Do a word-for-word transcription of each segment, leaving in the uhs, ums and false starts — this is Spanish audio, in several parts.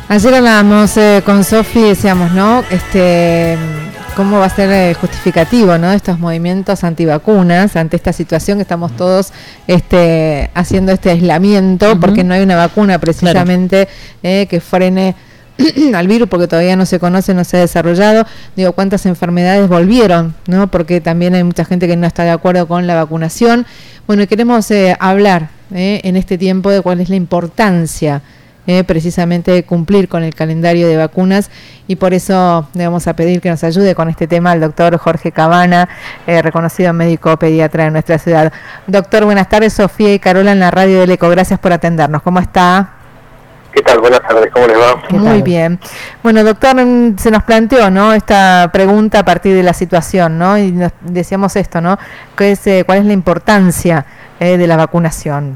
Ayer hablábamos eh, con Sofi y decíamos, ¿no? Este, cómo va a ser eh, justificativo, ¿no? Estos movimientos antivacunas ante esta situación que estamos todos este, haciendo este aislamiento, uh-huh. porque no hay una vacuna precisamente claro. eh, que frene al virus, porque todavía no se conoce, no se ha desarrollado. Digo, cuántas enfermedades volvieron, ¿no? Porque también hay mucha gente que no está de acuerdo con la vacunación. Bueno, y queremos eh, hablar eh, en este tiempo de cuál es la importancia Eh, precisamente de cumplir con el calendario de vacunas, y por eso le vamos a pedir que nos ayude con este tema al doctor Jorge Cabana, eh, reconocido médico pediatra de nuestra ciudad. Doctor, buenas tardes. Sofía y Carola en la radio del Eco, gracias por atendernos. ¿Cómo está? ¿Qué tal? Buenas tardes, ¿cómo les va? Muy bien. Bueno, doctor, se nos planteó, ¿no?, esta pregunta a partir de la situación, ¿no? Y nos decíamos esto, ¿no?, que es, eh, ¿cuál es la importancia eh, de la vacunación?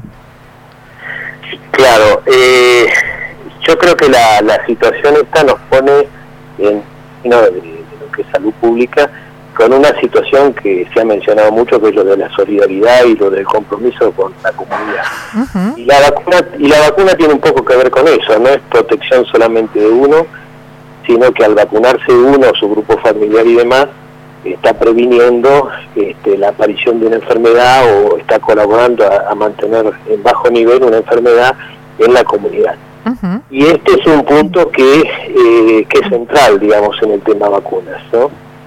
Claro, eh, yo creo que la, la situación esta nos pone en no, de, de lo que es salud pública con una situación que se ha mencionado mucho, que es lo de la solidaridad y lo del compromiso con la comunidad. Uh-huh. Y la vacuna y la vacuna tiene un poco que ver con eso, no es protección solamente de uno, sino que al vacunarse uno, su grupo familiar y demás, está previniendo este, la aparición de una enfermedad o está colaborando a, a mantener en bajo nivel una enfermedad en la comunidad. Uh-huh. Y este es un punto que, eh, que es central, digamos, en el tema vacunas, ¿no?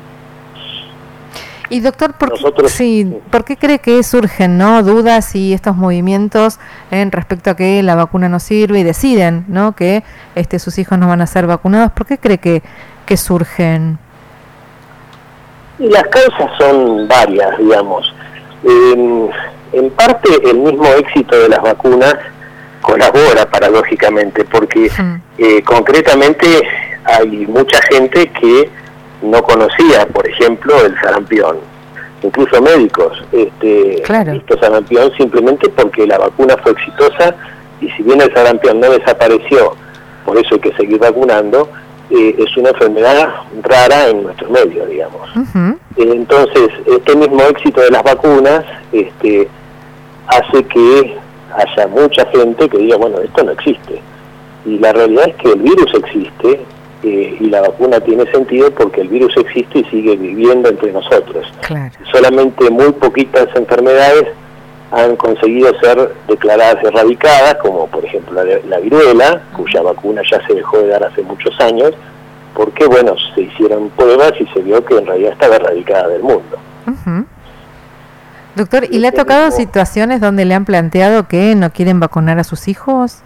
Y doctor, ¿por, Nosotros, qué, sí, ¿por qué cree que surgen, no, dudas y estos movimientos en respecto a que la vacuna no sirve y deciden, ¿no?, que este, sus hijos no van a ser vacunados? ¿Por qué cree que, que surgen? Y las causas son varias, digamos. Eh, en parte el mismo éxito de las vacunas colabora paradójicamente, porque uh-huh. eh, concretamente hay mucha gente que no conocía, por ejemplo, el sarampión. Incluso médicos este, claro. han visto sarampión simplemente porque la vacuna fue exitosa, y si bien el sarampión no desapareció, por eso hay que seguir vacunando. Eh, es una enfermedad rara en nuestro medio, digamos. Uh-huh. Eh, entonces, este mismo éxito de las vacunas este, hace que haya mucha gente que diga, bueno, esto no existe. Y la realidad es que el virus existe, eh, y la vacuna tiene sentido porque el virus existe y sigue viviendo entre nosotros. Claro. Solamente muy poquitas enfermedades han conseguido ser declaradas erradicadas, como por ejemplo la, la viruela, cuya vacuna ya se dejó de dar hace muchos años, porque bueno, se hicieron pruebas y se vio que en realidad estaba erradicada del mundo. Uh-huh. Doctor, ¿y le ha tocado mismo... situaciones donde le han planteado que no quieren vacunar a sus hijos?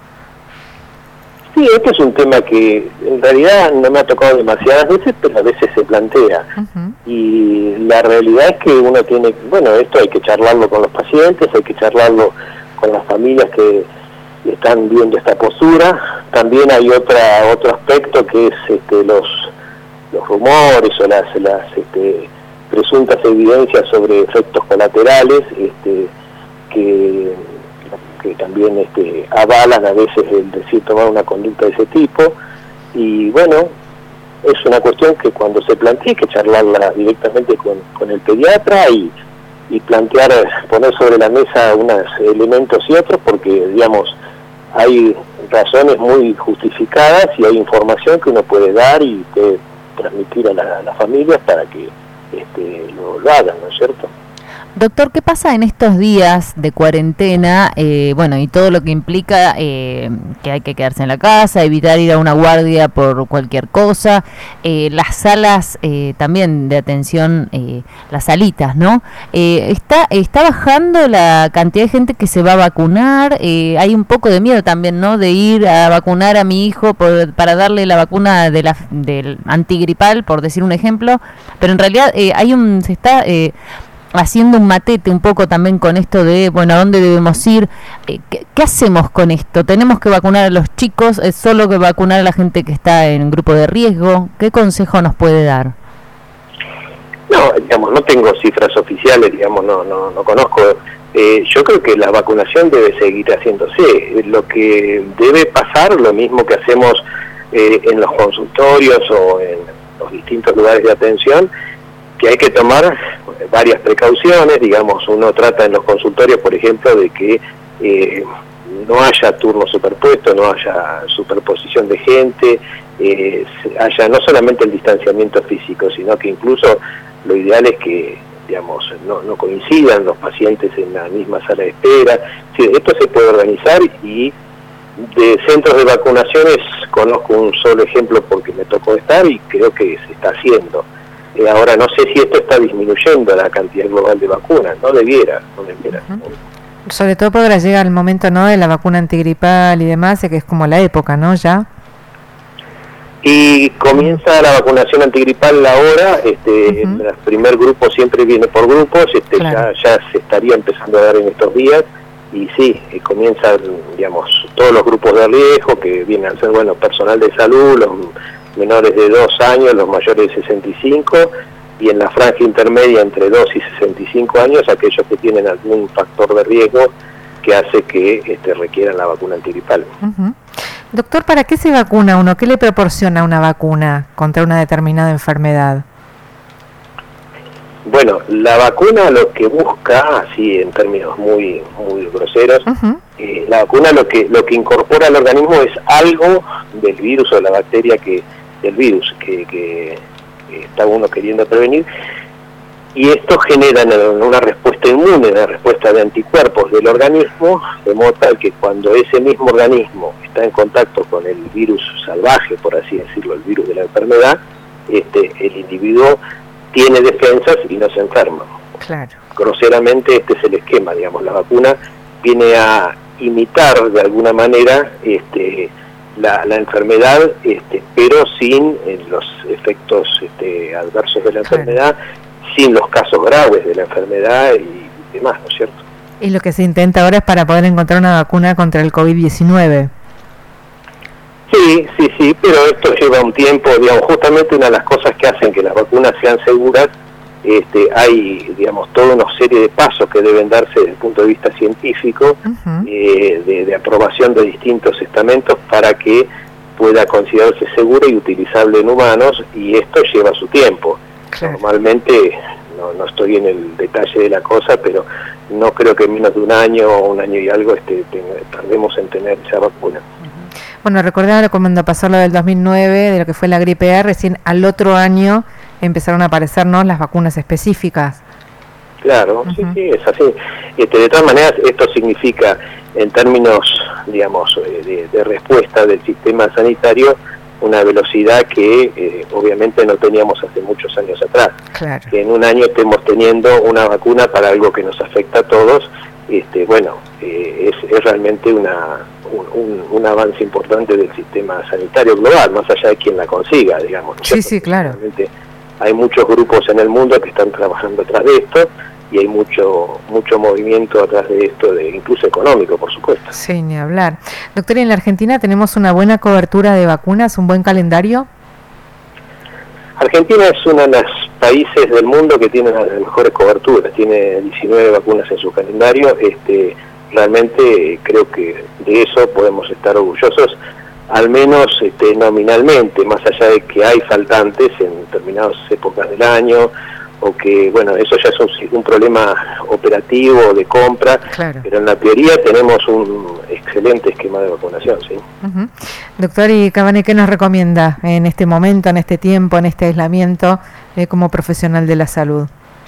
Sí, este es un tema que en realidad no me ha tocado demasiadas veces, pero a veces se plantea. Uh-huh. Y la realidad es que uno tiene, bueno, esto hay que charlarlo con los pacientes, hay que charlarlo con las familias que están viendo esta postura. También hay otra otro aspecto que es este, los los rumores o las, las este, presuntas evidencias sobre efectos colaterales este, que... que también este, avalan a veces el decir tomar una conducta de ese tipo. Y bueno, es una cuestión que cuando se plantea hay que charlarla directamente con, con el pediatra y, y plantear, poner sobre la mesa unos elementos y otros, porque digamos hay razones muy justificadas y hay información que uno puede dar y puede transmitir a, la, a las familias para que este, lo, lo hagan, ¿no es cierto? Doctor, ¿qué pasa en estos días de cuarentena? Eh, bueno, y todo lo que implica eh, que hay que quedarse en la casa, evitar ir a una guardia por cualquier cosa, eh, las salas eh, también de atención, eh, las salitas, ¿no? Eh, está, está bajando la cantidad de gente que se va a vacunar, eh, hay un poco de miedo también, ¿no?, de ir a vacunar a mi hijo por, para darle la vacuna de la, del antigripal, por decir un ejemplo, pero en realidad eh, hay un, se está... Eh, haciendo un matete un poco también con esto de, bueno, ¿a dónde debemos ir? Eh, ¿qué, ¿Qué hacemos con esto? ¿Tenemos que vacunar a los chicos? ¿Es solo que vacunar a la gente que está en grupo de riesgo? ¿Qué consejo nos puede dar? No, digamos, no tengo cifras oficiales, digamos, no no, no conozco. Eh, yo creo que la vacunación debe seguir haciéndose. Lo que debe pasar, lo mismo que hacemos eh, en los consultorios o en los distintos lugares de atención, que hay que tomar varias precauciones. Digamos, uno trata en los consultorios, por ejemplo, de que eh, no haya turno superpuesto, no haya superposición de gente, eh, haya no solamente el distanciamiento físico, sino que incluso lo ideal es que, digamos, no, no coincidan los pacientes en la misma sala de espera. Sí, esto se puede organizar, y de centros de vacunaciones conozco un solo ejemplo porque me tocó estar y creo que se está haciendo. Eh, ahora no sé si esto está disminuyendo la cantidad global de vacunas, no debiera, no debiera. Uh-huh. Sobre todo porque ahora llega el momento, ¿no?, de la vacuna antigripal y demás, que es como la época, ¿no?, ya. Y comienza la vacunación antigripal ahora, este, uh-huh. el primer grupo siempre viene por grupos, este, claro. ya, ya se estaría empezando a dar en estos días, y sí, eh, comienzan, digamos, todos los grupos de riesgo, que vienen a ser, bueno, personal de salud, los menores de dos años, los mayores de sesenta y cinco, y en la franja intermedia entre dos y sesenta y cinco años, aquellos que tienen algún factor de riesgo que hace que este, requieran la vacuna antigripal. Uh-huh. Doctor, ¿para qué se vacuna uno? ¿Qué le proporciona una vacuna contra una determinada enfermedad? Bueno, la vacuna lo que busca, así en términos muy muy groseros, uh-huh. eh, la vacuna lo que lo que incorpora al organismo es algo del virus o de la bacteria que del virus que, que está uno queriendo prevenir, y esto genera una respuesta inmune, una respuesta de anticuerpos del organismo, de modo tal que cuando ese mismo organismo está en contacto con el virus salvaje, por así decirlo, el virus de la enfermedad, este el individuo tiene defensas y no se enferma. Claro. Groseramente este es el esquema, digamos, la vacuna viene a imitar de alguna manera este la, la enfermedad, este, pero sin eh, los efectos este, adversos de la claro. enfermedad, sin los casos graves de la enfermedad y demás, ¿no es cierto? Y lo que se intenta ahora es para poder encontrar una vacuna contra el COVID diecinueve. Sí, sí, sí, pero esto lleva un tiempo, digamos, justamente una de las cosas que hacen que las vacunas sean seguras, este, hay, digamos, toda una serie de pasos que deben darse desde el punto de vista científico, uh-huh. eh, de, de aprobación de distintos estamentos para que pueda considerarse segura y utilizable en humanos, y esto lleva su tiempo. Claro. Normalmente, no, no estoy en el detalle de la cosa, pero no creo que en menos de un año o un año y algo este, tardemos en tener esa vacuna. Bueno, recordar cuando pasó lo del dos mil nueve, de lo que fue la gripe A, recién al otro año empezaron a aparecernos las vacunas específicas. Claro, uh-huh. sí, sí, es así. Este, de todas maneras, esto significa, en términos, digamos, de, de respuesta del sistema sanitario, una velocidad que eh, obviamente no teníamos hace muchos años atrás. Claro. Que en un año estemos teniendo una vacuna para algo que nos afecta a todos, este, bueno, eh, es, es realmente una un, un, un avance importante del sistema sanitario global, más allá de quien la consiga, digamos. ¿no? Sí, sí, claro. Realmente hay muchos grupos en el mundo que están trabajando atrás de esto, y hay mucho mucho movimiento atrás de esto, de incluso económico, por supuesto. Sí, ni hablar. Doctor, ¿y en la Argentina tenemos una buena cobertura de vacunas, un buen calendario? Argentina es uno de los países del mundo que tiene las mejores coberturas, tiene diecinueve vacunas en su calendario, este realmente creo que de eso podemos estar orgullosos, al menos este, nominalmente, más allá de que hay faltantes en determinadas épocas del año, o que, bueno, eso ya es un, un problema operativo de compra, claro. pero en la teoría tenemos un excelente esquema de vacunación, ¿sí? Uh-huh. Doctor, y Cavani, ¿qué nos recomienda en este momento, en este tiempo, en este aislamiento, eh, como profesional de la salud?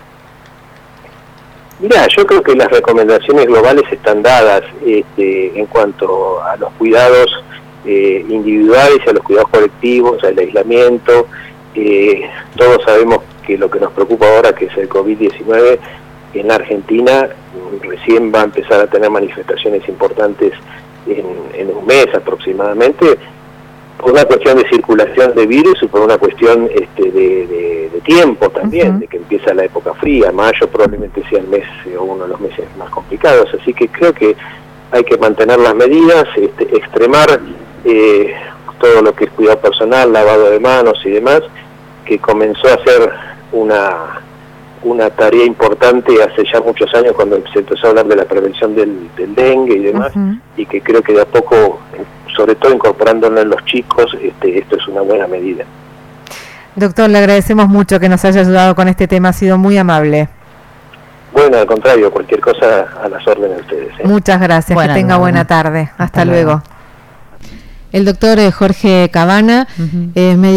Mirá, yo creo que las recomendaciones globales están dadas este, en cuanto a los cuidados eh, individuales, a los cuidados colectivos, al aislamiento. Eh, todos sabemos que lo que nos preocupa ahora, que es el COVID diecinueve, en la Argentina recién va a empezar a tener manifestaciones importantes en, en un mes aproximadamente, por una cuestión de circulación de virus y por una cuestión este, de, de, de tiempo también, uh-huh. de que empieza la época fría. Mayo probablemente sea el mes o uno de los meses más complicados, así que creo que hay que mantener las medidas, este, extremar eh, todo lo que es cuidado personal, lavado de manos y demás, que comenzó a ser una una tarea importante hace ya muchos años cuando se empezó a hablar de la prevención del, del dengue y demás, uh-huh. y que creo que de a poco, sobre todo incorporándolo en los chicos, este, esto es una buena medida. Doctor, le agradecemos mucho que nos haya ayudado con este tema, ha sido muy amable. Bueno, Bueno, al contrario, cualquier cosa a las órdenes de ustedes. ¿eh? Muchas gracias, buena, que tenga buena. buena tarde. Hasta, Hasta luego. luego. El doctor Jorge Cabana, uh-huh. eh,